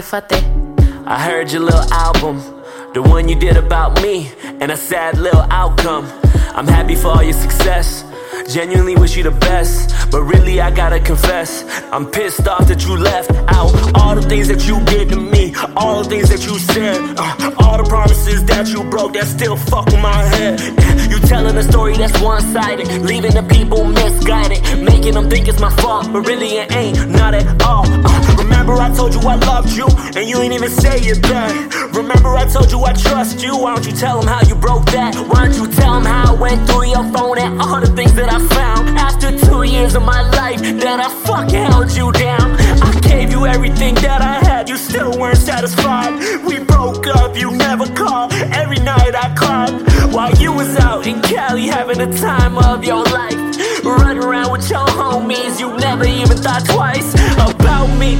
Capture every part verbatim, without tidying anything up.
Rifate. I heard your little album, the one you did about me, and a sad little outcome. I'm happy for all your success, genuinely wish you the best, but really I gotta confess, I'm pissed off that you left out all the things that you did to me, all the things that you said, uh, all the promises that you broke that still fuck with my head. You telling a story that's one-sided, leaving the people misguided, making them think it's my fault, but really it ain't, not at all. uh, Remember I told you I loved you, and you ain't even say it back. Remember I told you I trust you, why don't you tell them how you broke that? Why don't you tell them how I went through your phone and all the things that I found after two years of my life that I fucking held you down. I gave you everything that I had, you still weren't satisfied. We broke up, you never called, every night I cried while you was out in Cali having the time of your life, running around with your homies. You never even thought twice about me.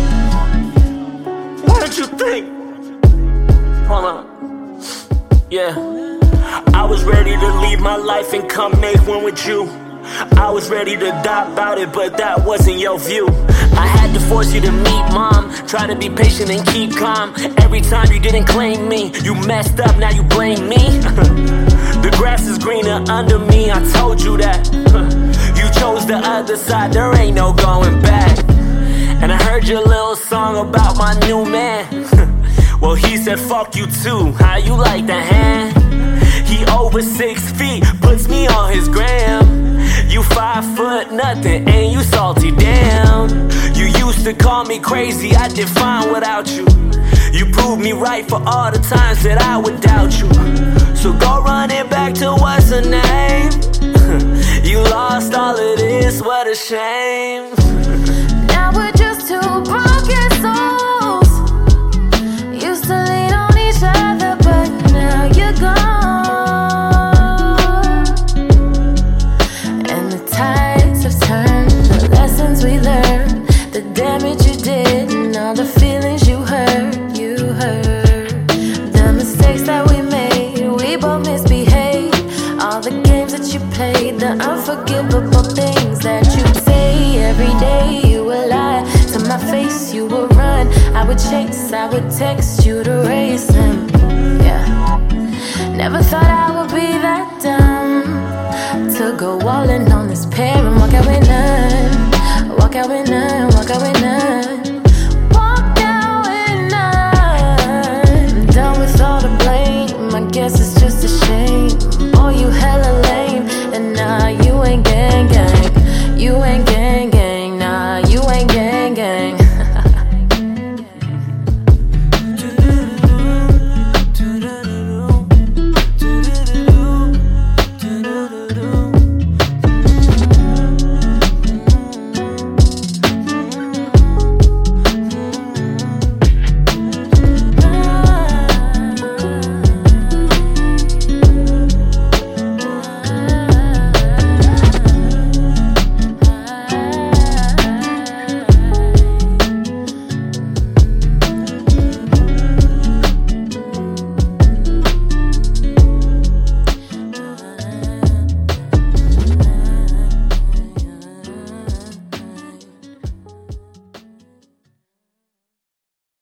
What did you think? Hold on. Yeah, I was ready to leave my life and come make one with you. I was ready to die about it, but that wasn't your view. I had to force you to meet mom, try to be patient and keep calm. Every time you didn't claim me, you messed up, now you blame me. The grass is greener under me, I told you that. You chose the other side, there ain't no going back. And I heard your little song about my new man. Well, he said fuck you too, how you like that hand? He over six feet, puts me on his gram. You five foot nothing, and you salty, damn. You used to call me crazy, I did fine without you. You proved me right for all the times that I would doubt you. So go running back to what's her name. You lost all of this, what a shame. Now we're just two broken souls, used to lean on each other, but now you're gone. We learned the damage you did and all the feelings you hurt, you hurt. The mistakes that we made, we both misbehaved. All the games that you played, the unforgivable things that you say. Every day you would lie to my face, you would run, I would chase, I would text you to race him. Yeah, never thought I would be that dumb to go all in on this pair and walk out with none. Walk out with none, walk out with none.